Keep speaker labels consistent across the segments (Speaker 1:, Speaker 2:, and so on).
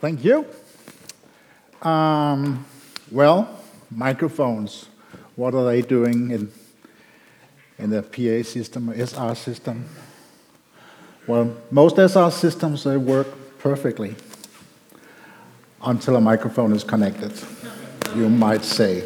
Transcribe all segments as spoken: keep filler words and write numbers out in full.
Speaker 1: Thank you. Um, well, microphones, what are they doing in, in the P A system, or S R system? Well, most S R systems, they work perfectly until a microphone is connected, you might say.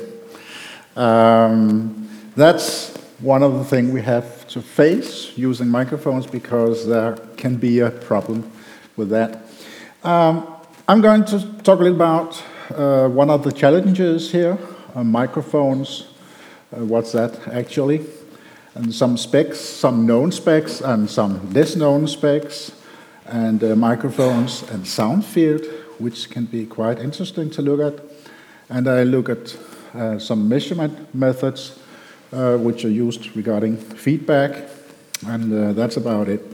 Speaker 1: Um, that's one of the things we have to face using microphones, because there can be a problem with that. Um, I'm going to talk a little about uh, one of the challenges here, uh, microphones, uh, what's that actually, and some specs, some known specs and some less known specs, and uh, microphones and sound field, which can be quite interesting to look at. And I look at uh, some measurement methods uh, which are used regarding feedback, and uh, that's about it.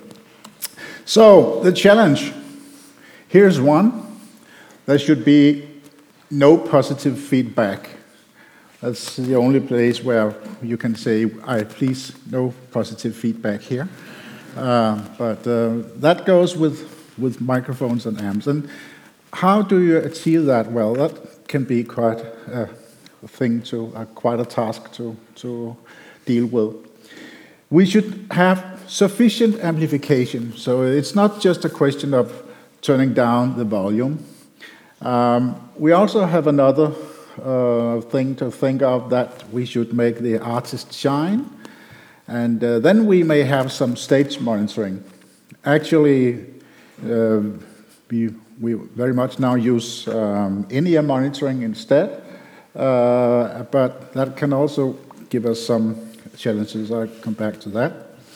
Speaker 1: So, the challenge, here's one. There should be no positive feedback. That's the only place where you can say, I please, no positive feedback here. Uh, but uh, that goes with, with microphones and amps. And how do you achieve that? Well, that can be quite a, a thing to, uh, quite a task to, to deal with. We should have sufficient amplification. So it's not just a question of turning down the volume. Um, we also have another uh, thing to think of, that we should make the artist shine, and uh, then we may have some stage monitoring. Actually, uh, we, we very much now use um, in-ear monitoring instead, uh, but that can also give us some challenges. I'll come back to that.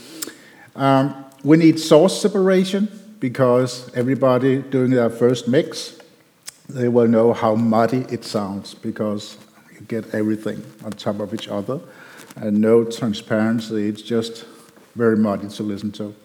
Speaker 1: Um, we need source separation, because everybody doing their first mix, they will know how muddy it sounds, because you get everything on top of each other and no transparency. It's just very muddy to listen to.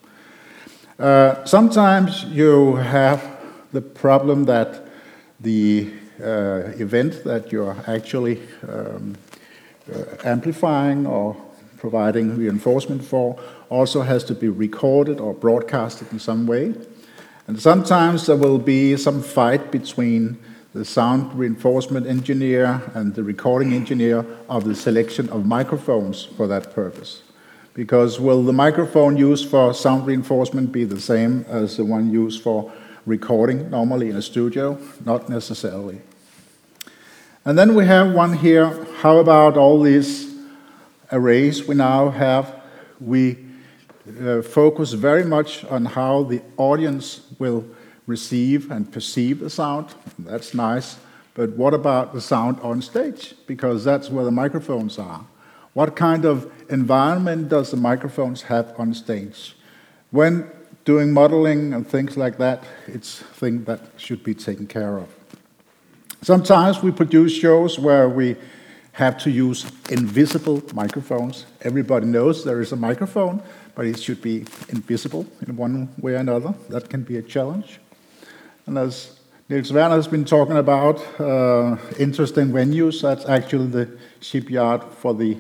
Speaker 1: Uh, sometimes you have the problem that the uh, event that you're actually um, uh, amplifying or providing reinforcement for also has to be recorded or broadcasted in some way. And sometimes there will be some fight between the sound reinforcement engineer and the recording engineer of the selection of microphones for that purpose. Because will the microphone used for sound reinforcement be the same as the one used for recording normally in a studio? Not necessarily. And then we have one here. How about all these arrays we now have? We Uh, focus very much on how the audience will receive and perceive the sound. That's nice. But what about the sound on stage? Because that's where the microphones are. What kind of environment does the microphones have on stage? When doing modeling and things like that, it's a thing that should be taken care of. Sometimes we produce shows where we have to use invisible microphones. Everybody knows there is a microphone, but it should be invisible in one way or another. That can be a challenge. And as Niels Werner has been talking about, uh, interesting venues, that's actually the shipyard for the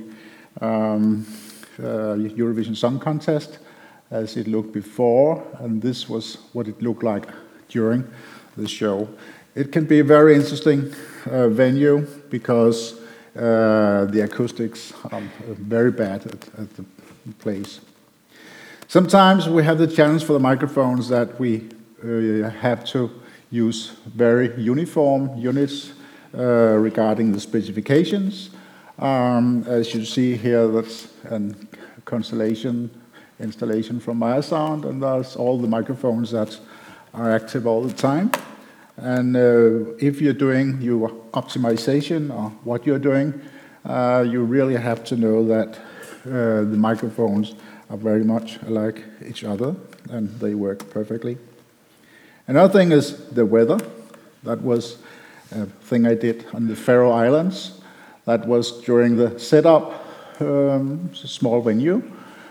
Speaker 1: um, uh, Eurovision Song Contest, as it looked before, and this was what it looked like during the show. It can be a very interesting uh, venue, because uh, the acoustics are very bad at, at the place. Sometimes we have the challenge for the microphones that we uh, have to use very uniform units uh, regarding the specifications. Um, as you see here, that's a Constellation installation from Meyer-Sound, and that's all the microphones that are active all the time. And uh, if you're doing your optimization or what you're doing, uh, you really have to know that uh, the microphones are very much alike each other, and they work perfectly. Another thing is the weather. That was a thing I did on the Faroe Islands. That was during the setup, um, small venue,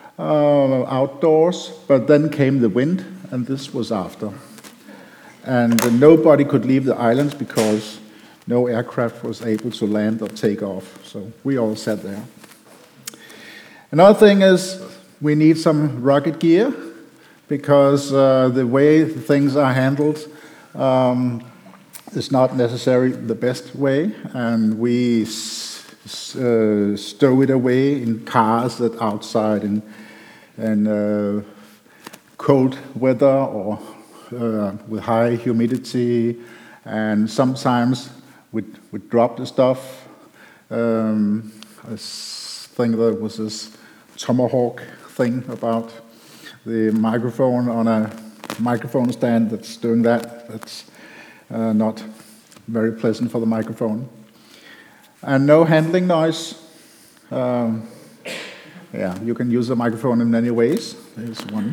Speaker 1: uh, outdoors, but then came the wind, and this was after. And uh, nobody could leave the islands because no aircraft was able to land or take off, so we all sat there. Another thing is, we need some rugged gear, because uh, the way things are handled, um, is not necessarily the best way, and we s s uh, stow it away in cars that outside in, in uh, cold weather or uh, with high humidity, and sometimes we we drop the stuff. Um, I think there was this Tomahawk thing about the microphone on a microphone stand that's doing that. That's uh, not very pleasant for the microphone. And no handling noise. Um, yeah, you can use the microphone in many ways. There's one.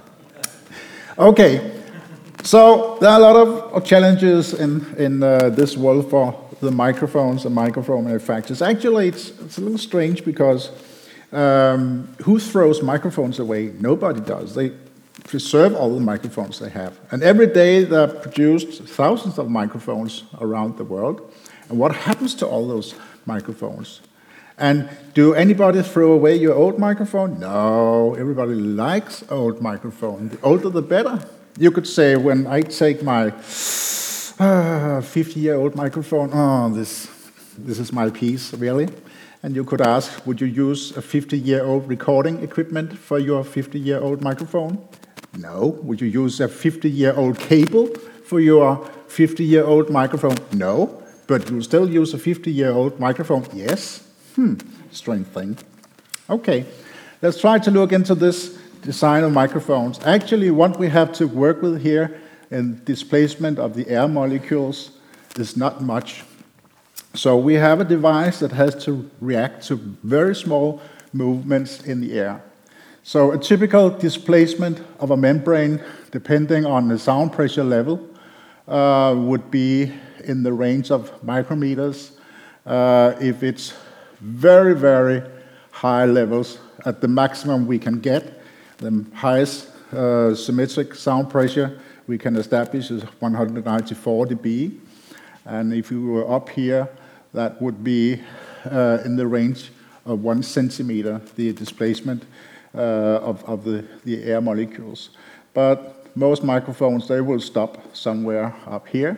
Speaker 1: Okay, so there are a lot of challenges in, in uh, this world for the microphones and microphone manufacturers. Actually, it's, it's a little strange because um, who throws microphones away? Nobody does. They preserve all the microphones they have. And every day there are produced thousands of microphones around the world. And what happens to all those microphones? And do anybody throw away your old microphone? No, everybody likes old microphone. The older the better. You could say when I take my fifty-year-old microphone, oh, this, this is my piece, really. And you could ask, would you use a fifty-year-old recording equipment for your fifty-year-old microphone? No. Would you use a fifty-year-old cable for your fifty-year-old microphone? No. But you'll still use a fifty-year-old microphone? Yes. Hmm, strange thing. Okay, let's try to look into this design of microphones. Actually, what we have to work with here in displacement of the air molecules is not much. So we have a device that has to react to very small movements in the air. So a typical displacement of a membrane, depending on the sound pressure level, uh, would be in the range of micrometers. Uh, if it's very, very high levels, at the maximum we can get, the highest uh, symmetric sound pressure we can establish is one hundred ninety-four decibels. And if we were up here, that would be uh, in the range of one centimeter, the displacement uh, of, of the, the air molecules. But most microphones, they will stop somewhere up here,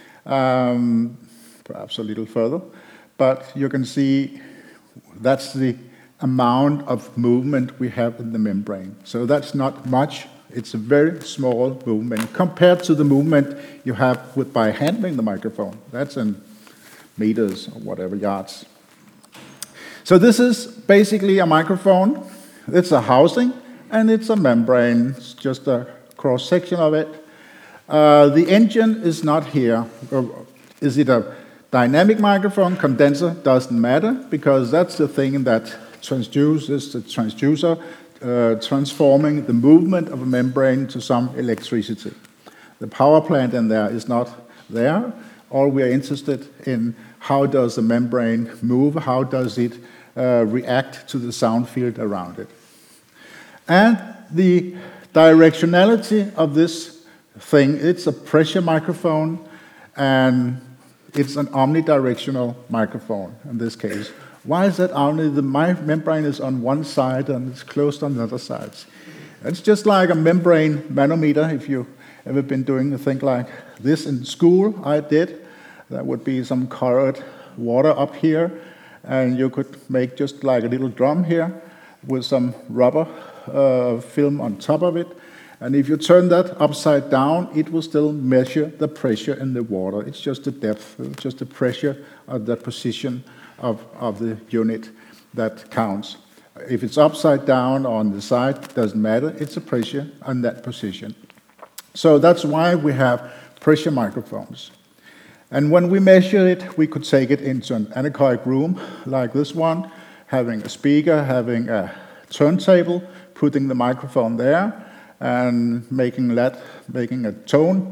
Speaker 1: um, perhaps a little further. But you can see that's the amount of movement we have in the membrane. So that's not much. It's a very small movement compared to the movement you have with by handling the microphone. That's in meters or whatever, yards. So this is basically a microphone. It's a housing and it's a membrane. It's just a cross-section of it. Uh, the engine is not here. Is it a dynamic microphone, condenser? Doesn't matter, because that's the thing that transduces the transducer, uh, transforming the movement of a membrane to some electricity. The power plant in there is not there. All we are interested in, how does the membrane move? How does it uh, react to the sound field around it? And the directionality of this thing, it's a pressure microphone, and it's an omnidirectional microphone in this case. Why is that only? The membrane is on one side and it's closed on the other sides. It's just like a membrane manometer. If you've ever been doing a thing like this in school, I did. That would be some colored water up here, and you could make just like a little drum here with some rubber uh, film on top of it. And if you turn that upside down, it will still measure the pressure in the water. It's just the depth, it's just the pressure of the position of, of the unit that counts. If it's upside down or on the side, it doesn't matter. It's a pressure on that position. So that's why we have pressure microphones. And when we measure it, we could take it into an anechoic room like this one, having a speaker, having a turntable, putting the microphone there, and making that, making a tone,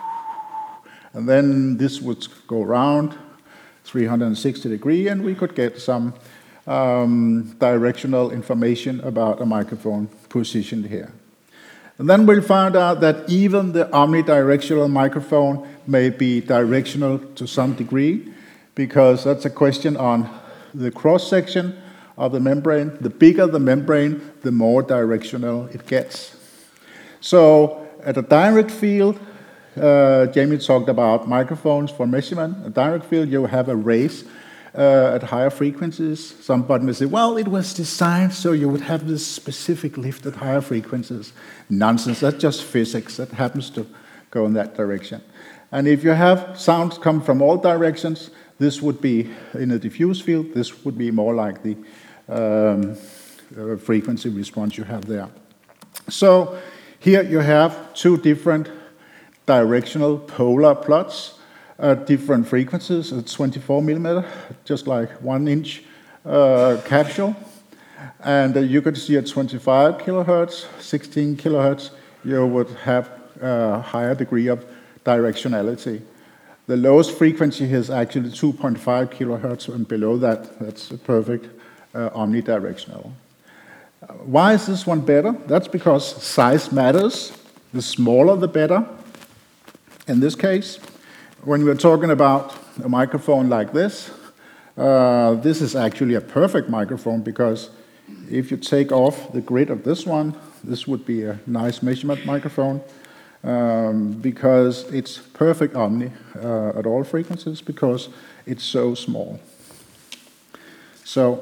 Speaker 1: and then this would go around three hundred sixty degrees, and we could get some um, directional information about a microphone positioned here. And then we'll find out that even the omnidirectional microphone may be directional to some degree, because that's a question on the cross-section of the membrane. The bigger the membrane, the more directional it gets. So at a direct field, uh, Jamie talked about microphones for measurement. A direct field, you have a raise uh, at higher frequencies. Somebody may say, well, it was designed so you would have this specific lift at higher frequencies. Nonsense, that's just physics. That happens to go in that direction. And if you have sounds come from all directions, this would be in a diffuse field. This would be more like the um, uh, frequency response you have there. So here you have two different directional polar plots at different frequencies at twenty-four millimeter, just like one inch uh, capsule. And uh, you could see at twenty-five kilohertz, sixteen kilohertz, you would have a higher degree of directionality. The lowest frequency is actually two point five kilohertz, and below that, that's a perfect uh, omnidirectional. Uh, why is this one better? That's because size matters. The smaller, the better. In this case, when we're talking about a microphone like this, uh, this is actually a perfect microphone, because if you take off the grid of this one, this would be a nice measurement microphone, um, because it's perfect omni uh, at all frequencies, because it's so small. So,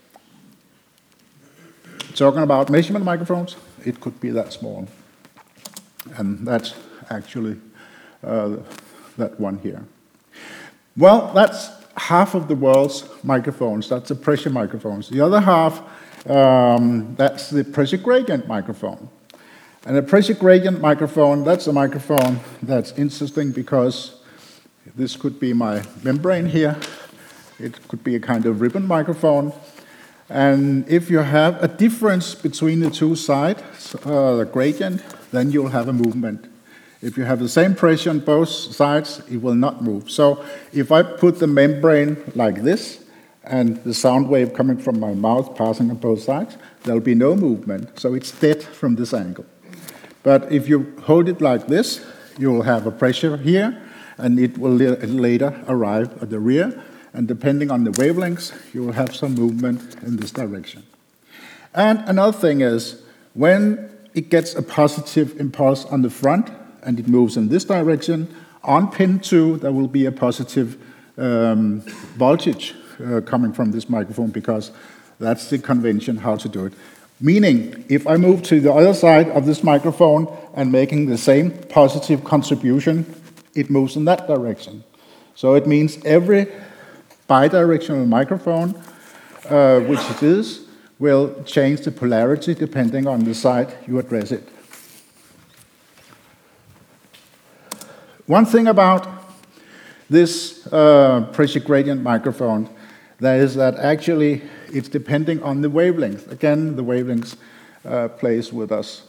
Speaker 1: talking about measurement microphones, it could be that small. And that's actually uh, that one here. Well, that's half of the world's microphones. That's the pressure microphones. The other half, um, that's the pressure gradient microphone. And a pressure gradient microphone, that's a microphone that's interesting because this could be my membrane here. It could be a kind of ribbon microphone. And if you have a difference between the two sides, uh, the gradient, then you'll have a movement. If you have the same pressure on both sides, it will not move. So if I put the membrane like this, and the sound wave coming from my mouth passing on both sides, there'll be no movement. So it's dead from this angle. But if you hold it like this, you'll have a pressure here, and it will later arrive at the rear. And depending on the wavelengths, you will have some movement in this direction. And another thing is, when it gets a positive impulse on the front, and it moves in this direction, on pin two, there will be a positive um, voltage uh, coming from this microphone, because that's the convention how to do it. Meaning, if I move to the other side of this microphone and making the same positive contribution, it moves in that direction. So it means every bidirectional microphone, uh, which it is, will change the polarity depending on the side you address it. One thing about this uh, pressure gradient microphone, that is that actually it's depending on the wavelength. Again, the wavelengths uh, plays with us.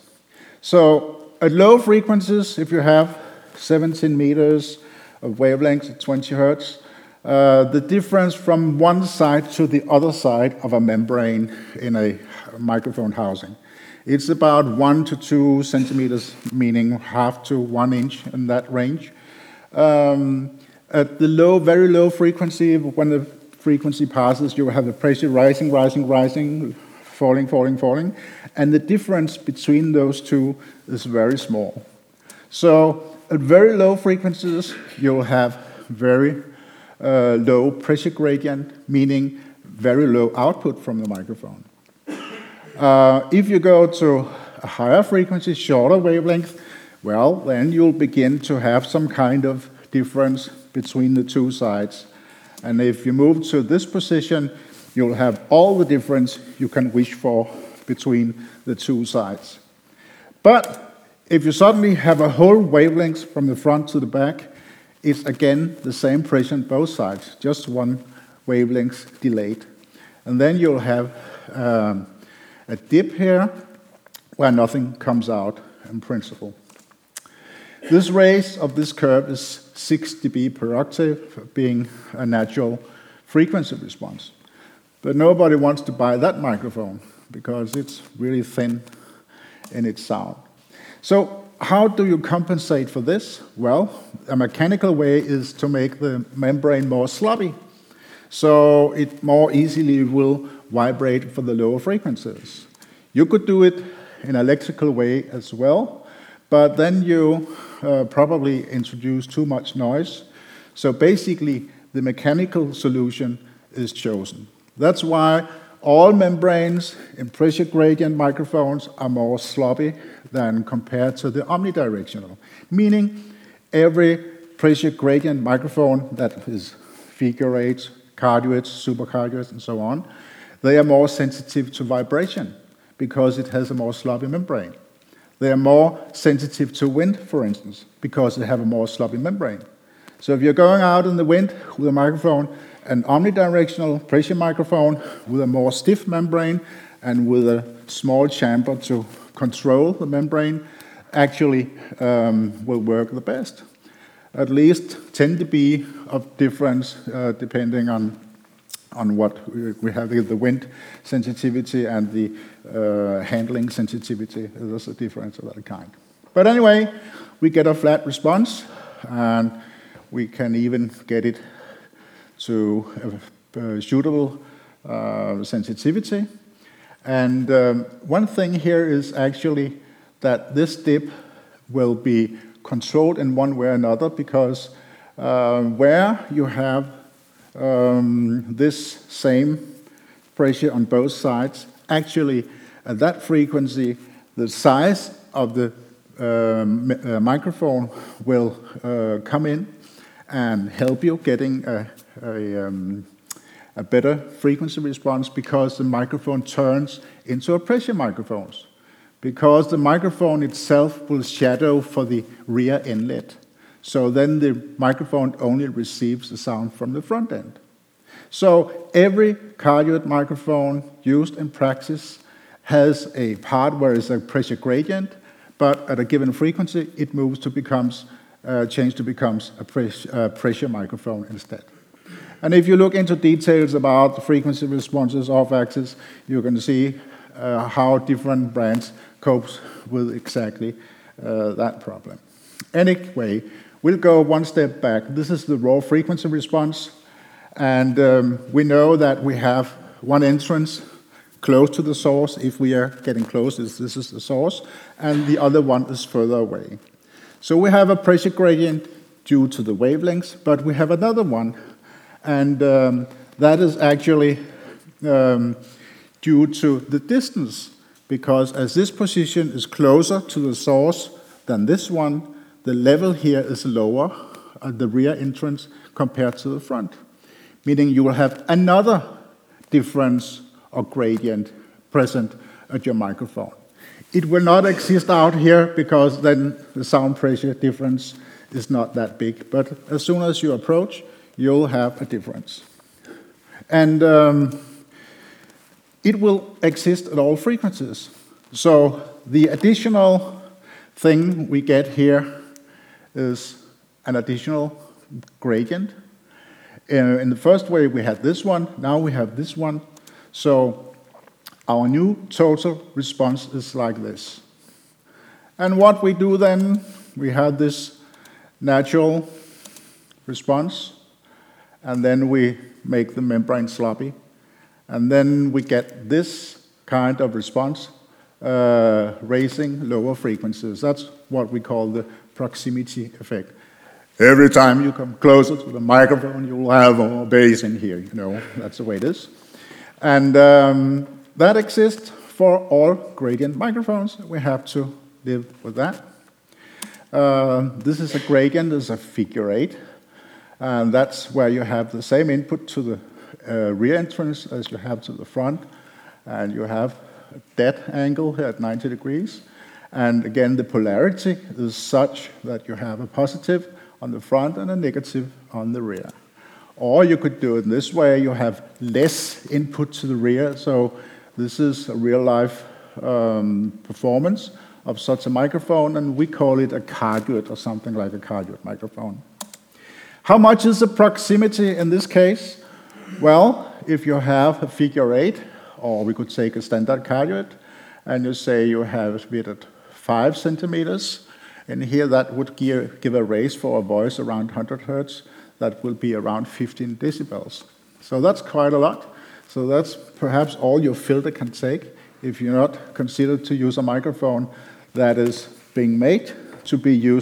Speaker 1: So at low frequencies, if you have seventeen meters of wavelength at twenty hertz, uh, the difference from one side to the other side of a membrane in a microphone housing, it's about one to two centimeters, meaning half to one inch in that range. Um, at the low, very low frequency, when the frequency passes, you have the pressure rising, rising, rising, falling, falling, falling, and the difference between those two is very small. So at very low frequencies, you'll have very uh, low pressure gradient, meaning very low output from the microphone. Uh, if you go to a higher frequency, shorter wavelength, well, then you'll begin to have some kind of difference between the two sides. And if you move to this position, you'll have all the difference you can wish for between the two sides. But if you suddenly have a whole wavelength from the front to the back, it's again the same pressure on both sides, just one wavelength delayed. And then you'll have um, a dip here where nothing comes out in principle. This raise of this curve is six decibels per octave, being a natural frequency response. But nobody wants to buy that microphone because it's really thin in its sound. So how do you compensate for this? Well, a mechanical way is to make the membrane more sloppy, so it more easily will vibrate for the lower frequencies. You could do it in an electrical way as well, but then you uh, probably introduce too much noise. So basically, the mechanical solution is chosen. That's why all membranes in pressure gradient microphones are more sloppy than compared to the omnidirectional, meaning every pressure gradient microphone that is figure eight, cardioids, supercardioids, and so on, they are more sensitive to vibration because it has a more sloppy membrane. They are more sensitive to wind, for instance, because they have a more sloppy membrane. So if you're going out in the wind with a microphone, an omnidirectional pressure microphone with a more stiff membrane and with a small chamber to control the membrane actually um, will work the best. At least ten decibels of difference uh, depending on on what we have, the wind sensitivity and the uh, handling sensitivity. There's a difference of that kind. But anyway, we get a flat response, and we can even get it to a, a suitable uh, sensitivity. And um, one thing here is actually that this dip will be controlled in one way or another, because uh, where you have um, this same pressure on both sides, actually at that frequency, the size of the um, uh, microphone will uh, come in and help you getting a, a, um, a better frequency response, because the microphone turns into a pressure microphone. Because the microphone itself will shadow for the rear inlet. So then the microphone only receives the sound from the front end. So every cardioid microphone used in practice has a part where it's a pressure gradient, but at a given frequency, it moves to becomes, uh, change to becomes a pres uh, pressure microphone instead. And if you look into details about the frequency responses off-axis, you can see uh, how different brands copes with exactly uh, that problem. Anyway, we'll go one step back. This is the raw frequency response, and um, we know that we have one entrance close to the source. If we are getting close, this is the source, and the other one is further away. So we have a pressure gradient due to the wavelengths, but we have another one, and um, that is actually um, due to the distance, because as this position is closer to the source than this one, the level here is lower at the rear entrance compared to the front, meaning you will have another difference or gradient present at your microphone. It will not exist out here because then the sound pressure difference is not that big, but as soon as you approach, you'll have a difference. And um, it will exist at all frequencies. So the additional thing we get here is an additional gradient. Uh, in the first way, we had this one. Now we have this one. So our new total response is like this. And what we do then, we have this natural response, and then we make the membrane sloppy. And then we get this kind of response, uh, raising lower frequencies. That's what we call the proximity effect. Every time you come closer to the microphone, you will have more bass in here, you know, that's the way it is. And um, that exists for all gradient microphones. We have to live with that. Uh, this is a gradient, it's a figure eight, and that's where you have the same input to the uh, rear entrance as you have to the front, and you have a dead angle here at ninety degrees. And again, the polarity is such that you have a positive on the front and a negative on the rear. Or you could do it this way, you have less input to the rear, so this is a real-life um, performance of such a microphone, and we call it a cardioid or something like a cardioid microphone. How much is the proximity in this case? Well, if you have a figure eight, or we could take a standard cardioid, and you say you have it at five centimeters, and here that would give, give a raise for a voice around one hundred hertz, that will be around fifteen decibels. So that's quite a lot. So that's perhaps all your filter can take if you're not considered to use a microphone that is being made to be used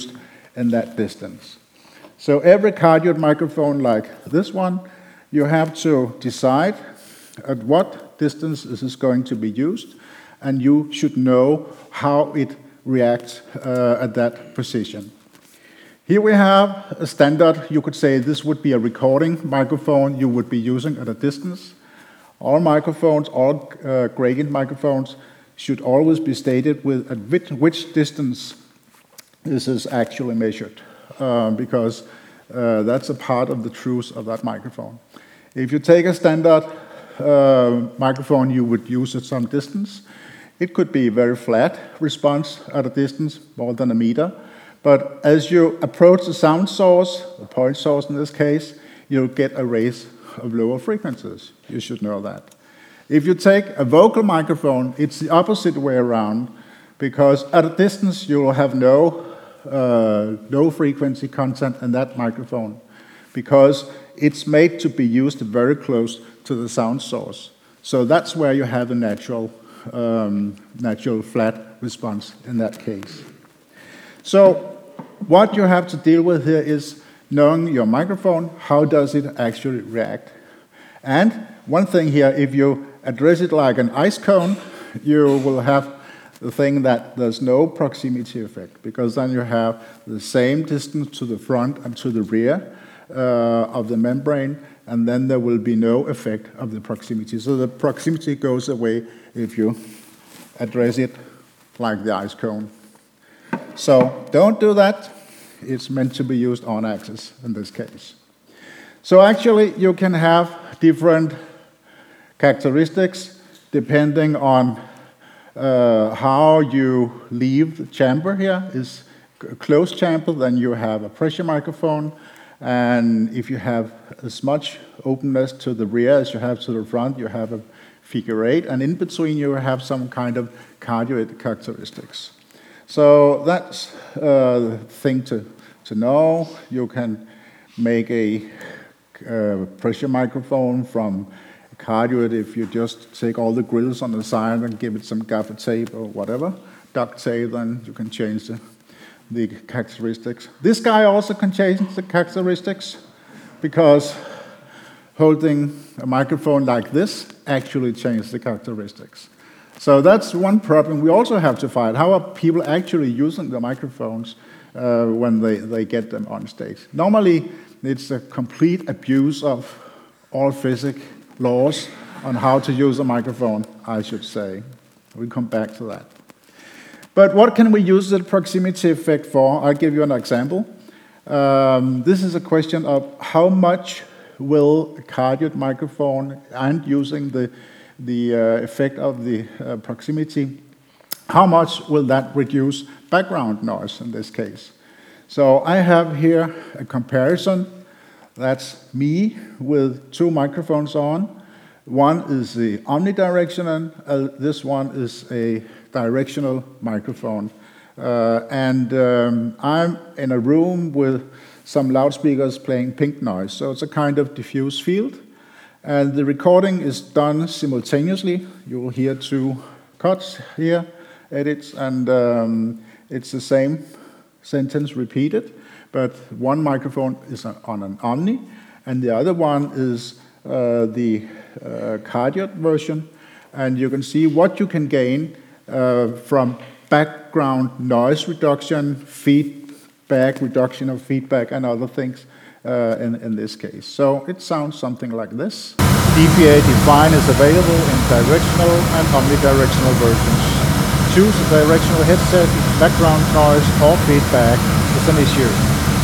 Speaker 1: in that distance. So every cardioid microphone like this one, you have to decide at what distance this is going to be used, and you should know how it reacts uh, at that position. Here we have a standard. You could say this would be a recording microphone you would be using at a distance. All microphones, all uh, gradient microphones, should always be stated with at which, which distance this is actually measured, uh, because uh, that's a part of the truth of that microphone. If you take a standard uh, microphone you would use at some distance, it could be a very flat response at a distance, more than a meter. But as you approach the sound source, the point source in this case, you'll get a raise of lower frequencies. You should know that. If you take a vocal microphone, it's the opposite way around, because at a distance you will have no uh, low frequency content in that microphone, because it's made to be used very close to the sound source. So that's where you have a natural, um, natural flat response in that case. So what you have to deal with here is knowing your microphone, how does it actually react? And one thing here, if you address it like an ice cone, you will have the thing that there's no proximity effect, because then you have the same distance to the front and to the rear uh, of the membrane, and then there will be no effect of the proximity. So the proximity goes away if you address it like the ice cone. So don't do that. It's meant to be used on axis in this case. So actually you can have different characteristics depending on uh, how you leave the chamber here. Is a closed chamber, then you have a pressure microphone, and if you have as much openness to the rear as you have to the front, you have a figure eight, and in between you have some kind of cardioid characteristics. So that's uh, the thing to, to know. You can make a uh, pressure microphone from a cardioid if you just take all the grills on the side and give it some gaffer tape or whatever, duct tape, then you can change the, the characteristics. This guy also can change the characteristics, because holding a microphone like this actually changes the characteristics. So that's one problem we also have to find. How are people actually using the microphones uh, when they, they get them on stage? Normally, it's a complete abuse of all physics laws on how to use a microphone, I should say. We'll come back to that. But what can we use the proximity effect for? I'll give you an example. Um, this is a question of how much will a cardioid microphone and using the the uh, effect of the uh, proximity, how much will that reduce background noise in this case? So I have here a comparison. That's me with two microphones on. One is the omnidirectional, uh, this one is a directional microphone. Uh, and um, I'm in a room with some loudspeakers playing pink noise, so it's a kind of diffuse field. And the recording is done simultaneously. You will hear two cuts here, edits, and um, it's the same sentence repeated, but one microphone is on an Omni, and the other one is uh, the uh, cardioid version, and you can see what you can gain uh, from background noise reduction, feedback, reduction of feedback, and other things. Uh, in, in this case. So it sounds something like this. D P A Define is available in directional and omnidirectional versions. Choose a directional headset, background noise or feedback is an issue.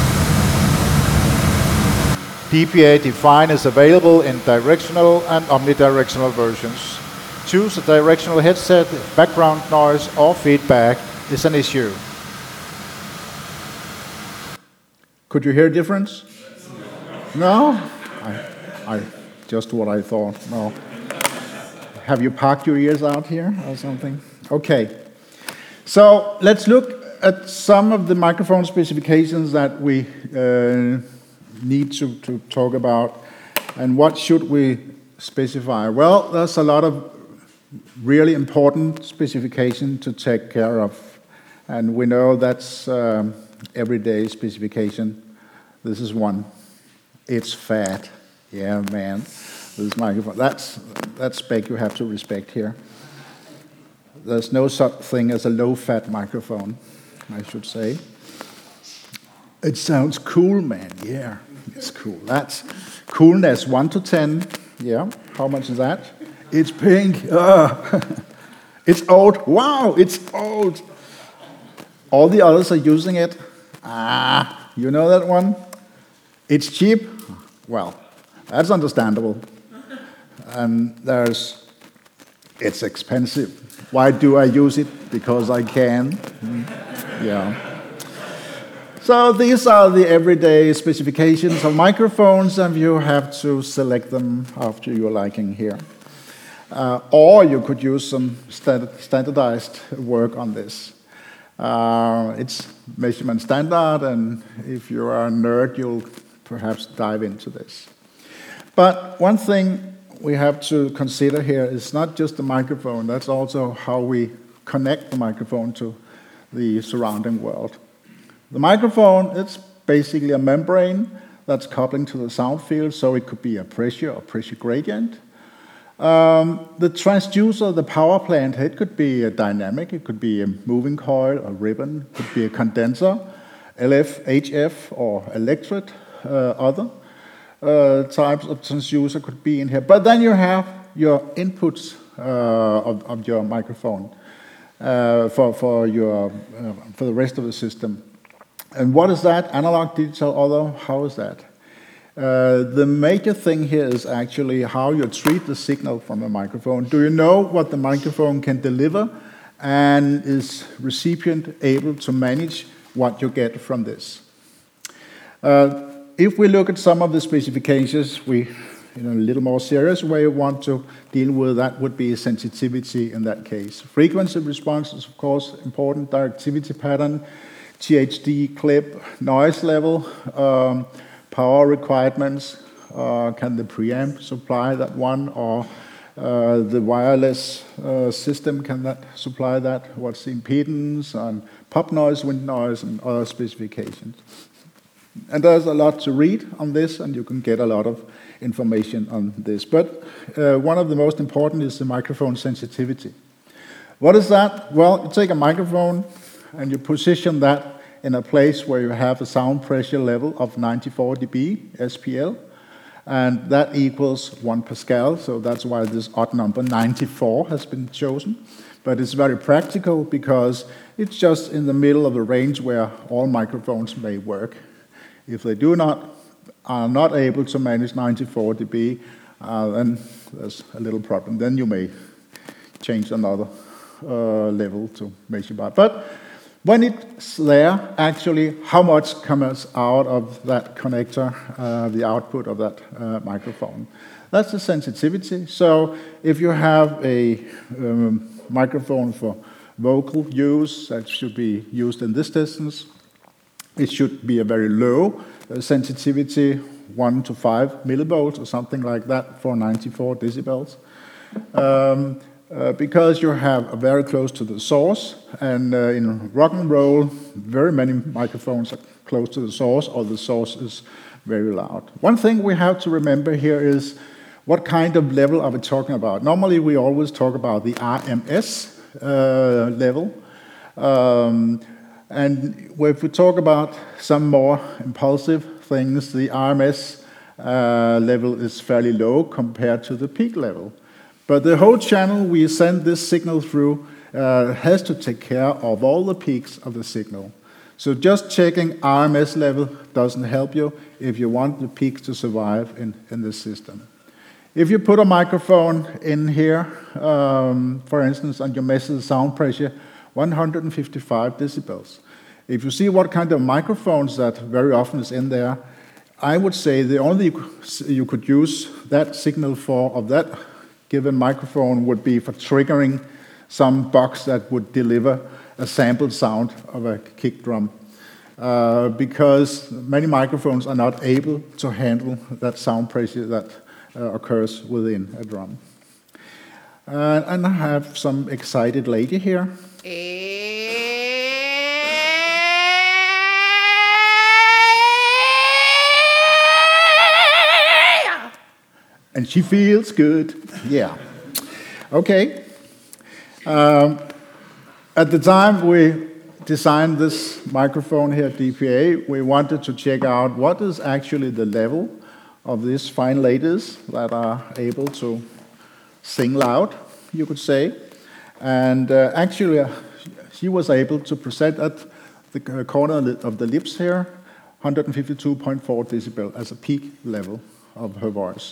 Speaker 1: D P A Define is available in directional and omnidirectional versions. Choose a directional headset, background noise or feedback is an issue. Could you hear a difference? No? I, I, just what I thought. No. Have you parked your ears out here or something? Okay. So let's look at some of the microphone specifications that we uh, need to, to talk about. And what should we specify? Well, there's a lot of really important specifications to take care of. And we know that's um, everyday specification. This is one. It's fat. Yeah, man. This microphone. That's that spec you have to respect here. There's no such thing as a low-fat microphone, I should say. It sounds cool, man. Yeah, it's cool. That's coolness, one to ten. Yeah, how much is that? It's pink. Uh, it's old. Wow, it's old. All the others are using it. Ah, you know that one? It's cheap. Well, that's understandable. And there's, it's expensive. Why do I use it? Because I can. Mm. Yeah. So these are the everyday specifications of microphones, and you have to select them after your liking here. Uh, or you could use some standardized work on this. Uh, it's measurement standard, and if you are a nerd, you'll perhaps dive into this. But one thing we have to consider here is not just the microphone, that's also how we connect the microphone to the surrounding world. The microphone, it's basically a membrane that's coupling to the sound field, so it could be a pressure or pressure gradient. Um, the transducer, the power plant, it could be a dynamic, it could be a moving coil, a ribbon, it could be a condenser, L F, H F, or electret, uh, other uh, types of transducer could be in here. But then you have your inputs uh, of, of your microphone uh, for, for, your, uh, for the rest of the system. And what is that? Analog, digital, other, how is that? Uh, the major thing here is actually how you treat the signal from the microphone. Do you know what the microphone can deliver, and is recipient able to manage what you get from this? Uh, if we look at some of the specifications, we, in a little more serious way, want to deal with that would be sensitivity in that case. Frequency response is, of course, important. Directivity pattern, T H D clip, noise level, um, power requirements, uh, can the preamp supply that one, or uh, the wireless uh, system, can that supply that? What's the impedance, and pop noise, wind noise, and other specifications. And there's a lot to read on this, and you can get a lot of information on this. But uh, one of the most important is the microphone sensitivity. What is that? Well, you take a microphone and you position that in a place where you have a sound pressure level of ninety-four decibels, S P L, and that equals one Pascal, so that's why this odd number ninety-four has been chosen. But it's very practical because it's just in the middle of a range where all microphones may work. If they do not, are not able to manage ninety-four decibels, uh, then there's a little problem. Then you may change another uh, level to measure by. But when it's there, actually, how much comes out of that connector, uh, the output of that uh, microphone? That's the sensitivity. So if you have a um, microphone for vocal use that should be used in this distance, it should be a very low uh, sensitivity, one to five millivolts or something like that for ninety-four decibels. Um, Uh, because you have a very close to the source, and uh, in rock and roll, very many microphones are close to the source, or the source is very loud. One thing we have to remember here is what kind of level are we talking about? Normally, we always talk about the R M S uh, level, um, and if we talk about some more impulsive things, the R M S uh, level is fairly low compared to the peak level. But the whole channel we send this signal through uh, has to take care of all the peaks of the signal. So just checking R M S level doesn't help you if you want the peaks to survive in, in this system. If you put a microphone in here, um, for instance, and you measure the sound pressure, one hundred fifty-five decibels. If you see what kind of microphones that very often is in there, I would say the only you could use that signal for of that given microphone would be for triggering some box that would deliver a sampled sound of a kick drum, uh, because many microphones are not able to handle that sound pressure that uh, occurs within a drum. Uh, and I have some excited lady here. And she feels good. Yeah. Okay. Um, at the time we designed this microphone here at D P A, we wanted to check out what is actually the level of these fine ladies that are able to sing loud, you could say. And uh, actually, uh, she was able to present at the corner of the lips here, one hundred fifty-two point four decibel as a peak level of her voice.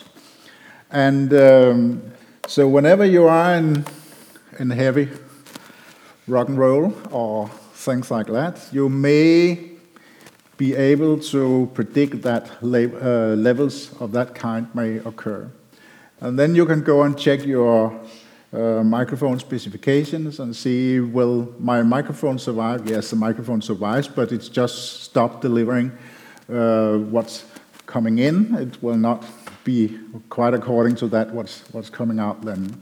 Speaker 1: And um, so whenever you are in, in heavy rock and roll or things like that, you may be able to predict that le uh, levels of that kind may occur. And then you can go and check your uh, microphone specifications and see, will my microphone survive? Yes, the microphone survives, but it's just stopped delivering uh, what's coming in. It will not be quite according to that what's, what's coming out then.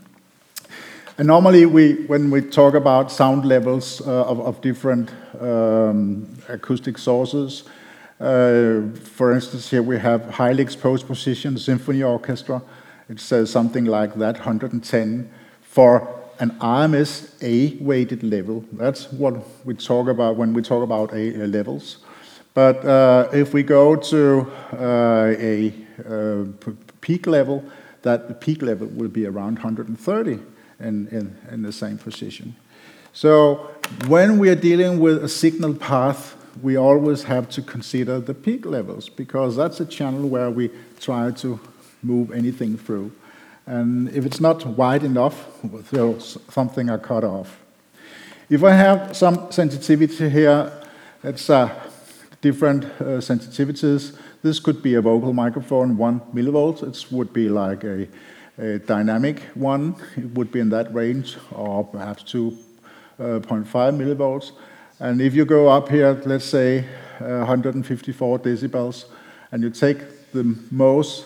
Speaker 1: And normally, we, when we talk about sound levels uh, of, of different um, acoustic sources, uh, for instance, here we have highly exposed position symphony orchestra. It says something like that, one hundred ten for an R M S A-weighted level. That's what we talk about when we talk about A levels. But uh, if we go to uh, a uh, peak level, that peak level will be around one hundred thirty. In, in, in the same position. So when we are dealing with a signal path, we always have to consider the peak levels, because that's a channel where we try to move anything through. And if it's not wide enough, so something are cut off. If I have some sensitivity here, it's uh, different uh, sensitivities. This could be a vocal microphone, one millivolts. It would be like a A dynamic one, it would be in that range, or perhaps two point five millivolts. And if you go up here, let's say uh, one hundred fifty-four decibels, and you take the most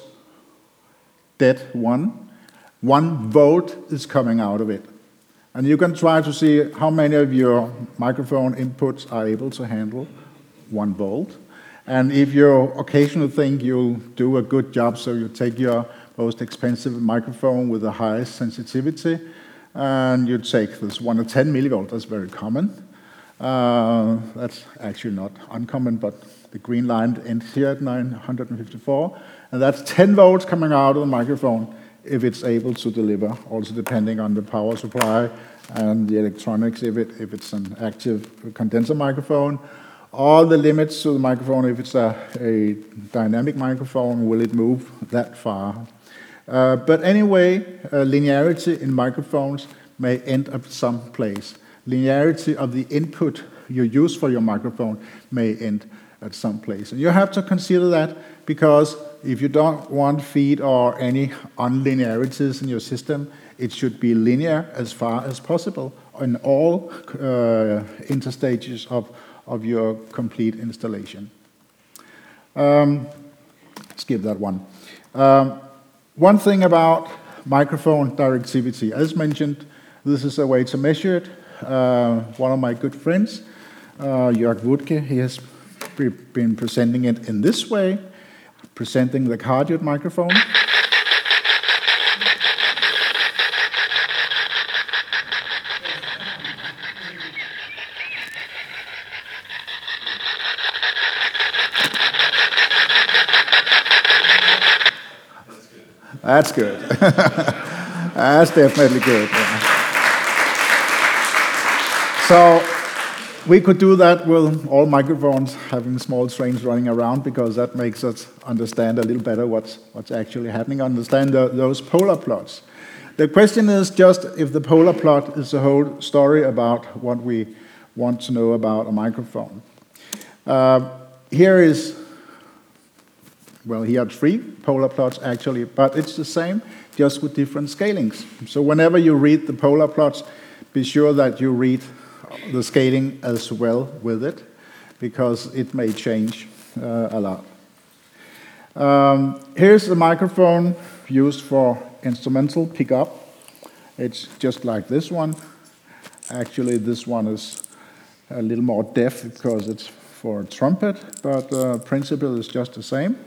Speaker 1: dead one, one volt is coming out of it. And you can try to see how many of your microphone inputs are able to handle one volt. And if you occasionally think you'll do a good job, so you take your most expensive microphone with the highest sensitivity, and you take this one hundred ten millivolt, that's very common. Uh, that's actually not uncommon, but the green line ends here at nine hundred fifty-four, and that's ten volts coming out of the microphone if it's able to deliver, also depending on the power supply and the electronics, if, it, if it's an active condenser microphone. All the limits to the microphone, if it's a, a dynamic microphone, will it move that far? Uh, but anyway, uh, linearity in microphones may end up someplace. Linearity of the input you use for your microphone may end at some place. And you have to consider that, because if you don't want feed or any unlinearities in your system, it should be linear as far as possible in all uh, interstages of, of your complete installation. Um, skip that one. Um, One thing about microphone directivity, as mentioned, this is a way to measure it. Uh, one of my good friends, uh, Jörg Wuttke, he has been presenting it in this way, presenting the cardioid microphone. That's good. That's definitely good. Yeah. So we could do that with all microphones having small trains running around, because that makes us understand a little better what's, what's actually happening, understand the, those polar plots. The question is just if the polar plot is the whole story about what we want to know about a microphone. Uh, here is Well, here are three polar plots actually, but it's the same, just with different scalings. So whenever you read the polar plots, be sure that you read the scaling as well with it, because it may change uh, a lot. Um, here's the microphone used for instrumental pickup. It's just like this one. Actually, this one is a little more deaf because it's for a trumpet, but uh, principle is just the same.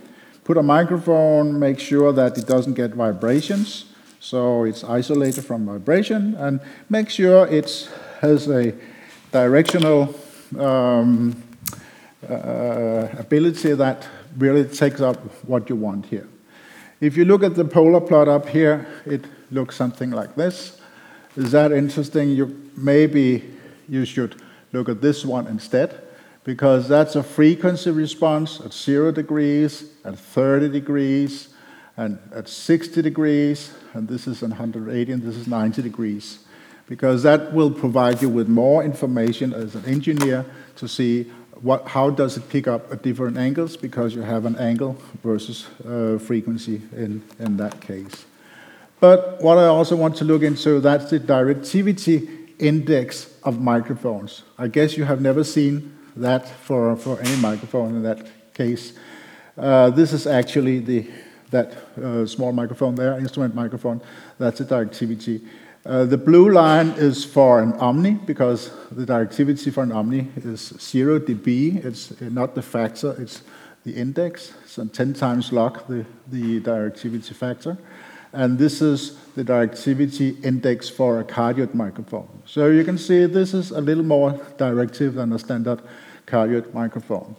Speaker 1: put a microphone, make sure that it doesn't get vibrations, so it's isolated from vibration, and make sure it has a directional um, uh, ability that really takes up what you want here. If you look at the polar plot up here, it looks something like this. Is that interesting? You, maybe you should look at this one instead, because that's a frequency response at zero degrees, at thirty degrees, and at sixty degrees, and this is one hundred eighty, and this is ninety degrees, because that will provide you with more information as an engineer to see what, how does it pick up at different angles, because you have an angle versus uh, frequency in, in that case. But what I also want to look into, that's the directivity index of microphones. I guess you have never seen that for, for any microphone in that case. Uh, this is actually the, that uh, small microphone there, instrument microphone, that's the directivity. Uh, the blue line is for an Omni, because the directivity for an Omni is zero dB. It's not the factor, it's the index. So ten times log the, the directivity factor. And this is the directivity index for a cardioid microphone. So you can see this is a little more directive than a standard cardioid microphone.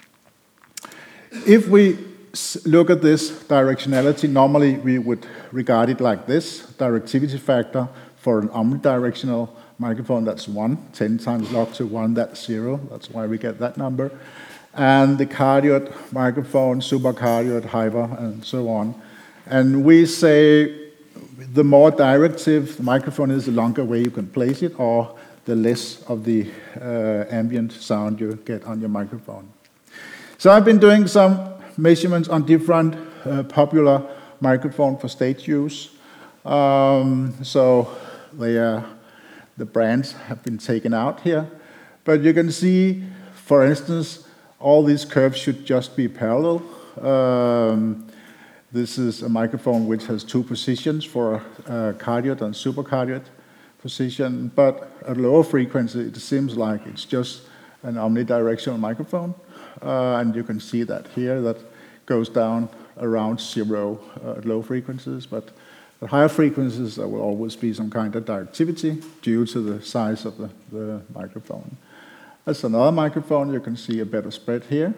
Speaker 1: If we look at this directionality, normally we would regard it like this. Directivity factor for an omnidirectional microphone, that's one. ten times log to one, that's zero. That's why we get that number. And the cardioid microphone, supercardioid, hyper, and so on. And we say the more directive the microphone is, the longer way you can place it, or the less of the uh, ambient sound you get on your microphone. So I've been doing some measurements on different uh, popular microphones for stage use. Um, so they are, the brands have been taken out here. But you can see, for instance, all these curves should just be parallel. Um, this is a microphone which has two positions for uh, cardioid and supercardioid position, but at lower frequency it seems like it's just an omnidirectional microphone. Uh, and you can see that here, that goes down around zero uh, at low frequencies, but at higher frequencies there will always be some kind of directivity due to the size of the, the microphone. That's another microphone. You can see a better spread here.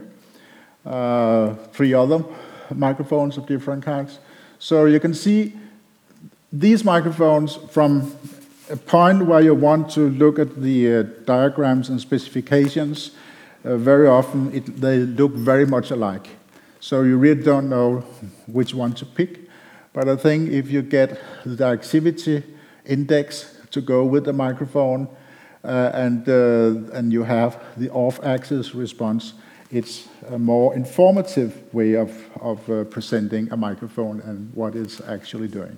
Speaker 1: Uh, three other microphones of different kinds. So you can see these microphones from a point where you want to look at the uh, diagrams and specifications. Uh, very often it, they look very much alike. So you really don't know which one to pick. But I think if you get the directivity index to go with the microphone, uh, and, uh, and you have the off-axis response, it's a more informative way of, of uh, presenting a microphone and what it's actually doing.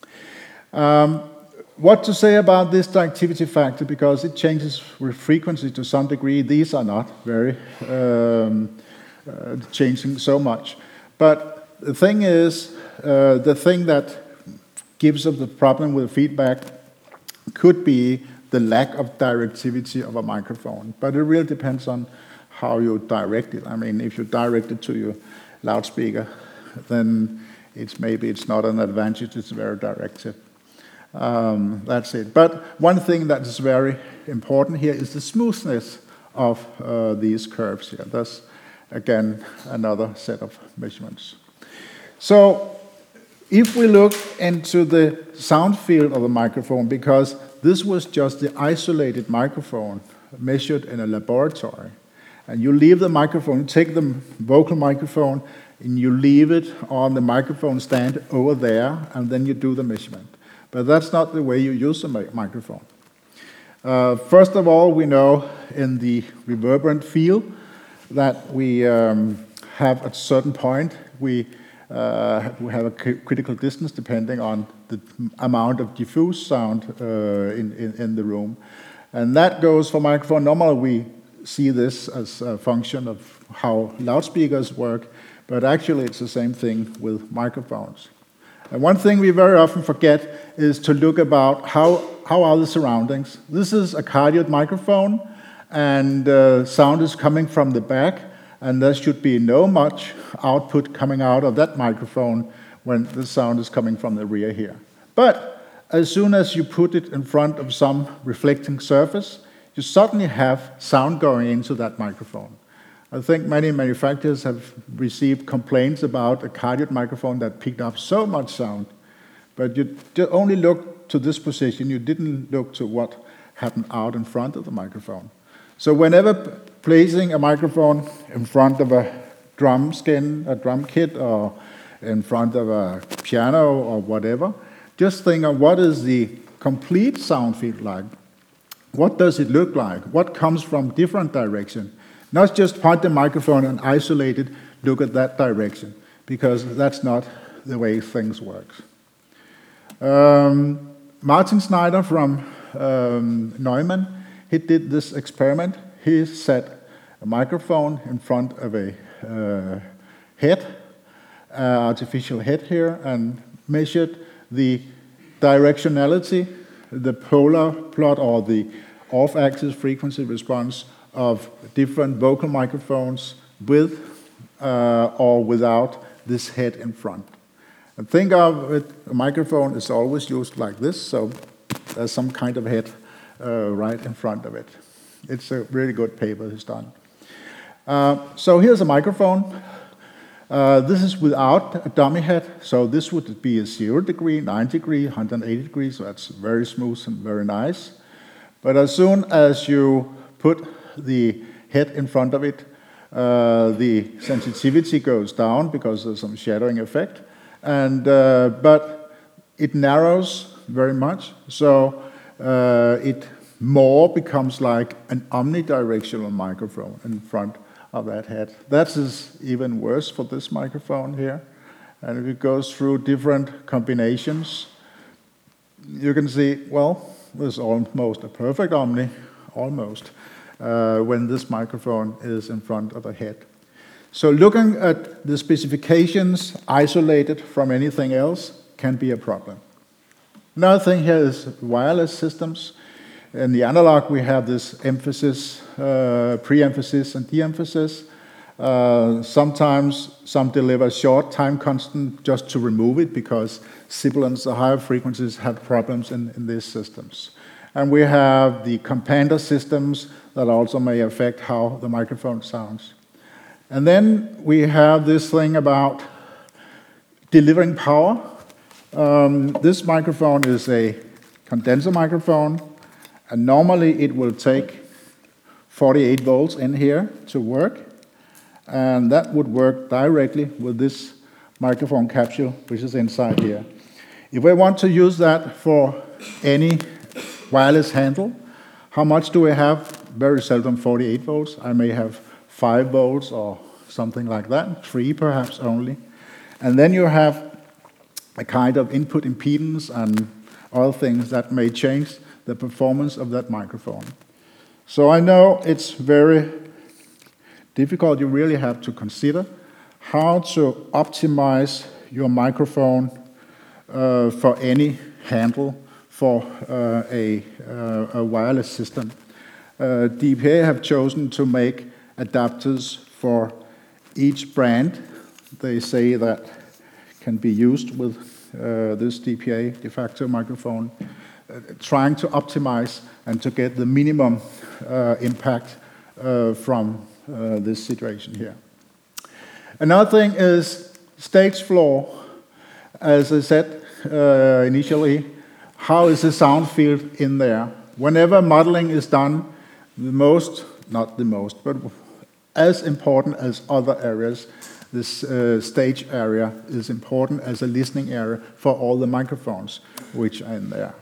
Speaker 1: Um, What to say about this directivity factor, because it changes with frequency to some degree. These are not very um, uh, changing so much. But the thing is, uh, the thing that gives us the problem with feedback could be the lack of directivity of a microphone. But it really depends on how you direct it. I mean, if you direct it to your loudspeaker, then it's maybe it's not an advantage, it's very directive. Um, that's it. But one thing that is very important here is the smoothness of uh, these curves here. That's, again, another set of measurements. So if we look into the sound field of the microphone, because this was just the isolated microphone measured in a laboratory, and you leave the microphone, take the vocal microphone, and you leave it on the microphone stand over there, and then you do the measurement. But that's not the way you use a microphone. Uh, first of all, we know in the reverberant field that we um, have at a certain point, we, uh, we have a critical distance depending on the amount of diffuse sound uh, in, in, in the room. And that goes for microphone. Normally we see this as a function of how loudspeakers work, but actually it's the same thing with microphones. And one thing we very often forget is to look about how, how are the surroundings. This is a cardioid microphone, and uh, sound is coming from the back, and there should be no much output coming out of that microphone when the sound is coming from the rear here. But as soon as you put it in front of some reflecting surface, you suddenly have sound going into that microphone. I think many manufacturers have received complaints about a cardioid microphone that picked up so much sound, but you only looked to this position, you didn't look to what happened out in front of the microphone. So whenever placing a microphone in front of a drum skin, a drum kit, or in front of a piano or whatever, just think of what is the complete sound field like. What does it look like? What comes from different directions? Not just point the microphone and isolate it, look at that direction, because that's not the way things work. Um, Martin Schneider from um, Neumann, he did this experiment. He set a microphone in front of a uh, head, uh, artificial head here, and measured the directionality, the polar plot or the off-axis frequency response of different vocal microphones with uh, or without this head in front. And think of it, a microphone is always used like this, so there's some kind of head uh, right in front of it. It's a really good paper he's done. Uh, so here's a microphone. Uh, this is without a dummy head, so this would be a zero degree, ninety degree, one hundred eighty degrees, so that's very smooth and very nice. But as soon as you put the head in front of it, uh, the sensitivity goes down because there's some shadowing effect, and uh, but it narrows very much, so uh, it more becomes like an omnidirectional microphone in front of that head. That is even worse for this microphone here, and if it goes through different combinations, you can see, well, there's almost a perfect omni, almost, uh, when this microphone is in front of a head. So looking at the specifications isolated from anything else can be a problem. Another thing here is wireless systems. In the analog, we have this emphasis, uh, pre-emphasis and de-emphasis. Uh, sometimes some deliver short time constant just to remove it because sibilants, the higher frequencies, have problems in, in these systems. And we have the compander systems that also may affect how the microphone sounds. And then we have this thing about delivering power. Um, this microphone is a condenser microphone, and normally it will take forty-eight volts in here to work, and that would work directly with this microphone capsule, which is inside here. If I want to use that for any wireless handle, how much do I have? Very seldom forty-eight volts. I may have five volts or something like that, three perhaps only. And then you have a kind of input impedance and other things that may change the performance of that microphone. So I know it's very difficult. You really have to consider how to optimize your microphone uh, for any handle for uh, a, uh, a wireless system. Uh, D P A have chosen to make adapters for each brand. They say that can be used with uh, this D P A, de facto microphone, uh, trying to optimize and to get the minimum uh, impact uh, from uh, this situation here. Another thing is stage floor. As I said uh, initially, how is the sound field in there? Whenever modeling is done, the most, not the most, but as important as other areas, this uh, stage area is important as a listening area for all the microphones which are in there.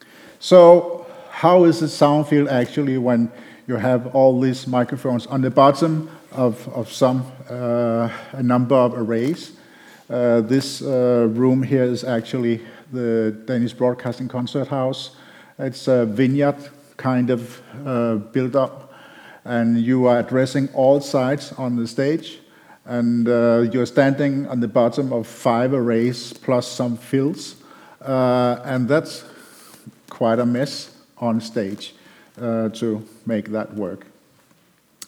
Speaker 1: So how is the sound field actually when you have all these microphones on the bottom of, of some, uh, a number of arrays? Uh, this uh, room here is actually the Danish Broadcasting Concert House. It's a vineyard kind of uh, built up, and you are addressing all sides on the stage, and uh, you're standing on the bottom of five arrays plus some fills, uh, and that's quite a mess on stage uh, to make that work.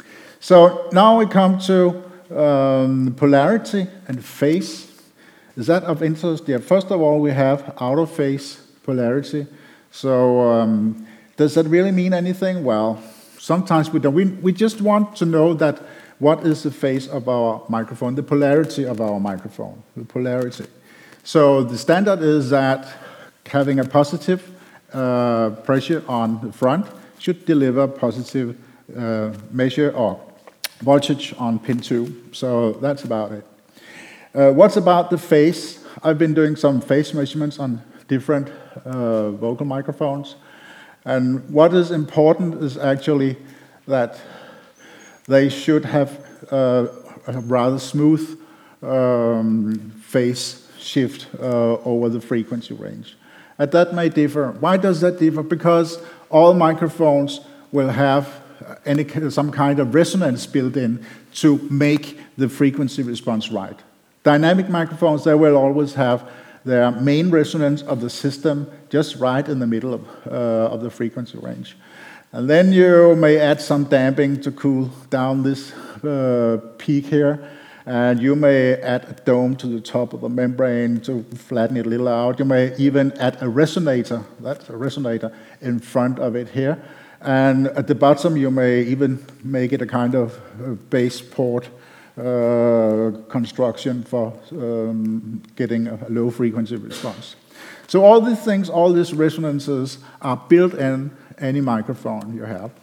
Speaker 1: So now we come to um, polarity and phase. Is that of interest? Yeah, first of all, we have out-of-phase polarity. So um, does that really mean anything? Well, sometimes we don't. We, we just want to know that what is the phase of our microphone, the polarity of our microphone, the polarity. So the standard is that having a positive uh, pressure on the front should deliver positive uh, measure or voltage on pin two. So that's about it. Uh, what's about the phase? I've been doing some phase measurements on different uh, vocal microphones. And what is important is actually that they should have uh, a rather smooth um, phase shift uh, over the frequency range. And that may differ. Why does that differ? Because all microphones will have any, some kind of resonance built in to make the frequency response right. Dynamic microphones, they will always have their main resonance of the system just right in the middle of, uh, of the frequency range. And then you may add some damping to cool down this uh, peak here. And you may add a dome to the top of the membrane to flatten it a little out. You may even add a resonator, that's a resonator, in front of it here. And at the bottom, you may even make it a kind of bass port uh, construction for um, getting a low frequency response. So all these things, all these resonances are built in any microphone you have.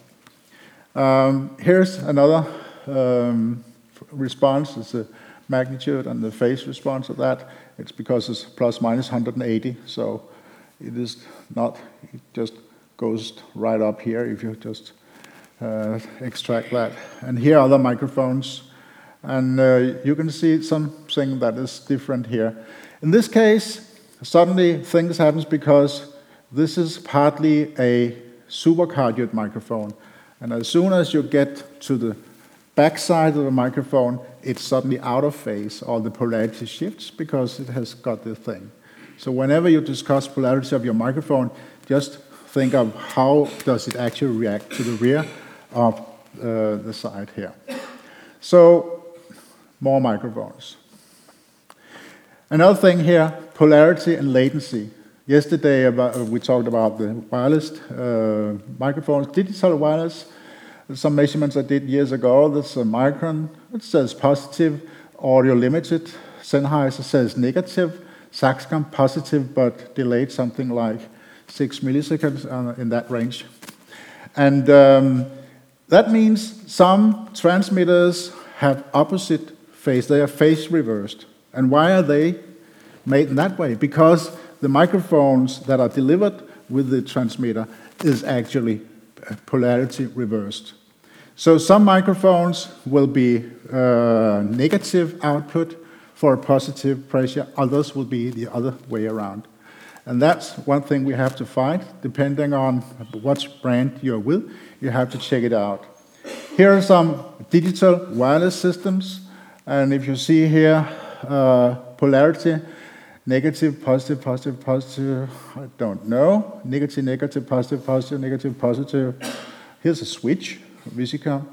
Speaker 1: Um, here's another um, response. It's the magnitude and the phase response of that. It's because it's plus minus one hundred eighty, so it is not, it just goes right up here if you just uh, extract that. And here are other microphones, and uh, you can see something that is different here. In this case, suddenly things happen because this is partly a supercardioid microphone, and as soon as you get to the backside of the microphone, it's suddenly out of phase, or the polarity shifts because it has got this thing. So whenever you discuss polarity of your microphone, just think of how does it actually react to the rear of uh, the side here. So more microphones. Another thing here, polarity and latency. Yesterday about, we talked about the wireless uh, microphones, digital wireless. Some measurements I did years ago. That's a Micron. It says positive, audio limited. Sennheiser says negative. Saxcom positive, but delayed something like six milliseconds uh, in that range. And um, that means some transmitters have opposite phase. They are phase reversed. And why are they made in that way? Because the microphones that are delivered with the transmitter is actually polarity reversed. So some microphones will be uh, negative output for a positive pressure, others will be the other way around. And that's one thing we have to find, depending on what brand you're with, you have to check it out. Here are some digital wireless systems, and if you see here, uh, polarity, negative, positive, positive, positive, I don't know, negative, negative, positive, positive, negative, positive. Here's a switch, Visicom,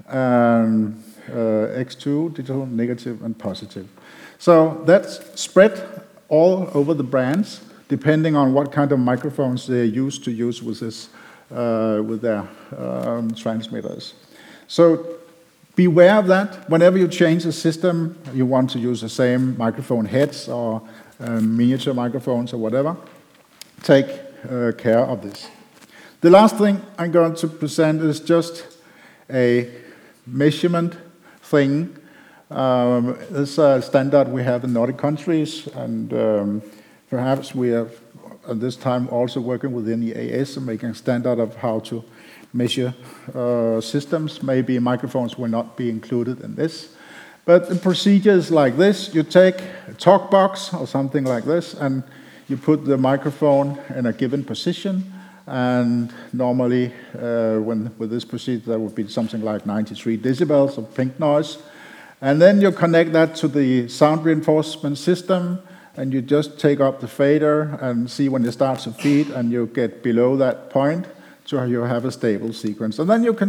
Speaker 1: and uh, X two, digital, negative, and positive. So that's spread all over the brands, depending on what kind of microphones they used to use with this, uh, with their um, transmitters. So beware of that. Whenever you change the system, you want to use the same microphone heads or um, miniature microphones or whatever. Take uh, care of this. The last thing I'm going to present is just a measurement thing. Um, it's a standard we have in Nordic countries, and um, perhaps we are at this time also working within the A S and making a standard of how to measure uh, systems. Maybe microphones will not be included in this. But the procedure is like this. You take a talk box or something like this, and you put the microphone in a given position. And normally, uh, when with this procedure, there would be something like ninety-three decibels of pink noise. And then you connect that to the sound reinforcement system, and you just take up the fader and see when it starts to feed, and you get below that point, so you have a stable sequence. And then you can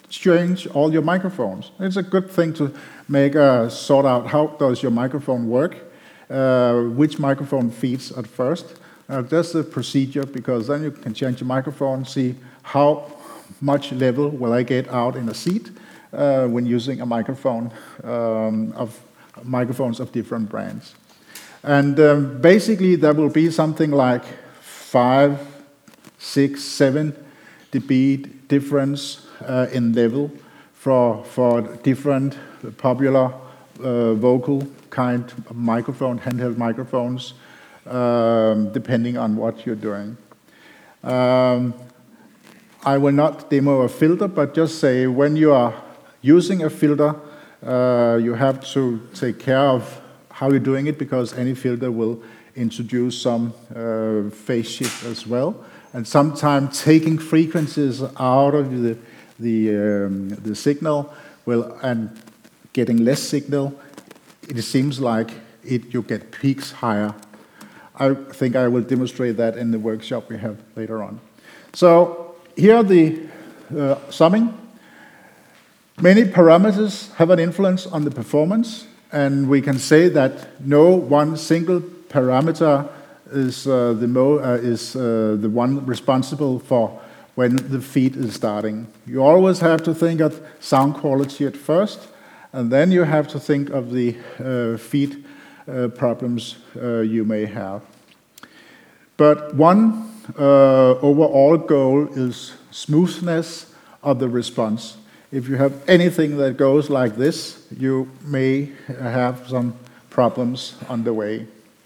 Speaker 1: change all your microphones. It's a good thing to make a sort out how does your microphone work, uh, which microphone feeds at first. Uh, that's the procedure, because then you can change your microphone, see how much level will I get out in a seat uh, when using a microphone um, of microphones of different brands. And um, basically there will be something like five, six, seven dB difference uh, in level for, for different popular uh, vocal kind of microphone, handheld microphones, um, depending on what you're doing. Um, I will not demo a filter, but just say when you are using a filter, uh, you have to take care of how you're doing it, because any filter will introduce some uh, phase shift as well. And sometimes taking frequencies out of the, the, um, the signal will, and getting less signal, it seems like it, you get peaks higher. I think I will demonstrate that in the workshop we have later on. So here are the uh, summing. Many parameters have an influence on the performance, and we can say that no one single parameter is, uh, the, mo uh, is uh, the one responsible for when the feed is starting. You always have to think of sound quality at first, and then you have to think of the uh, feed uh, problems uh, you may have. But one uh, overall goal is smoothness of the response. If you have anything that goes like this, you may have some problems on the way.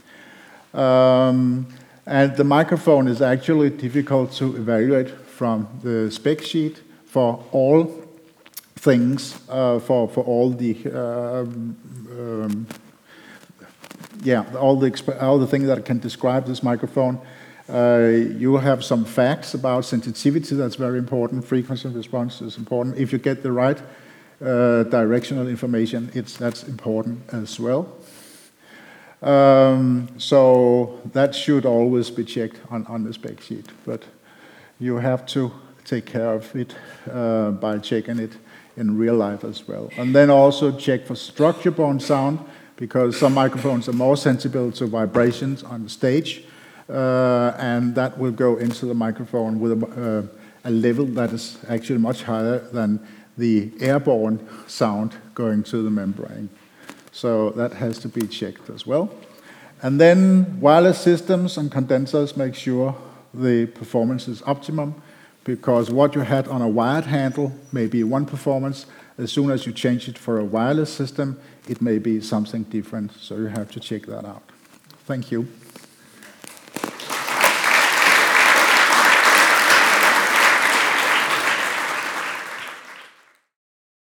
Speaker 1: Um, and the microphone is actually difficult to evaluate from the spec sheet for all things, uh, for, for all the, um, um, yeah, all the, all the things that can describe this microphone. Uh, you have some facts about sensitivity, that's very important. Frequency response is important. If you get the right uh, directional information, it's, that's important as well. Um, so that should always be checked on, on the spec sheet, but you have to take care of it uh, by checking it in real life as well. And then also check for structure-borne sound, because some microphones are more sensitive to vibrations on the stage. Uh, and that will go into the microphone with a, uh, a level that is actually much higher than the airborne sound going to the membrane. So that has to be checked as well. And then wireless systems and condensers make sure the performance is optimum, because what you had on a wired handle may be one performance. As soon as you change it for a wireless system, it may be something different. So you have to check that out. Thank you.